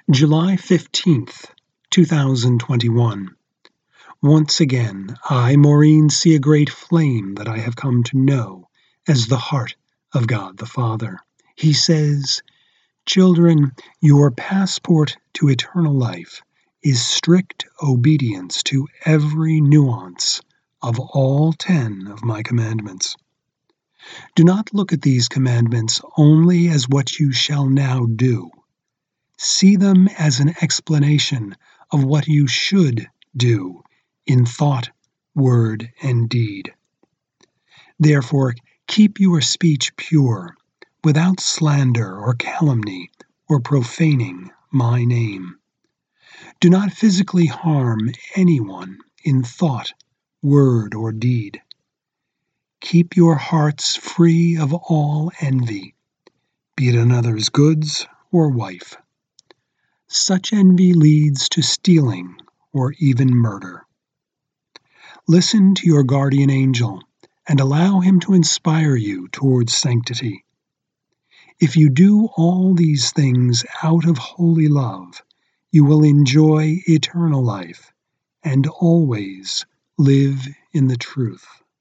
July 15th, 2021. Once again, I, Maureen, see a great flame that I have come to know as the heart of God the Father. He says, "Children, your passport to eternal life is strict obedience to every nuance of all 10 of my commandments. Do not look at these commandments only as what you shall now do. See them as an explanation of what you should do in thought, word, and deed. Therefore, keep your speech pure, without slander or calumny or profaning my name. Do not physically harm anyone in thought, word, or deed. Keep your hearts free of all envy, be it another's goods or wife. Such envy leads to stealing or even murder. Listen to your guardian angel and allow him to inspire you towards sanctity. If you do all these things out of holy love, you will enjoy eternal life and always live in the truth."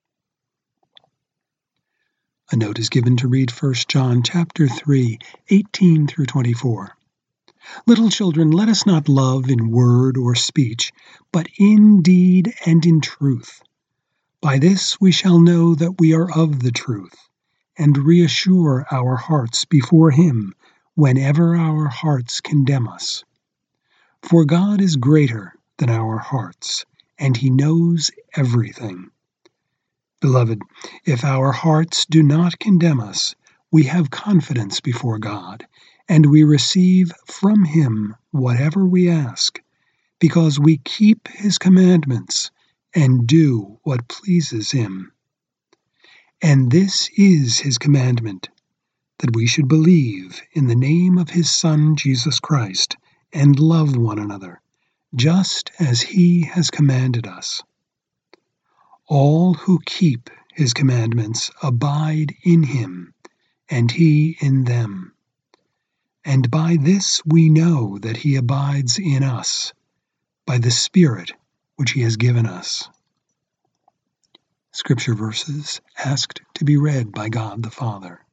A note is given to read 1 John chapter 3, 18 through 24. "Little children, let us not love in word or speech, but in deed and in truth. By this we shall know that we are of the truth, and reassure our hearts before Him whenever our hearts condemn us. For God is greater than our hearts, and He knows everything. Beloved, if our hearts do not condemn us, we have confidence before God, and we receive from Him whatever we ask, because we keep His commandments and do what pleases Him. And this is His commandment, that we should believe in the name of His Son Jesus Christ, and love one another, just as He has commanded us. All who keep His commandments abide in Him, and He in them. And by this we know that He abides in us, by the Spirit which He has given us." Scripture verses asked to be read by God the Father.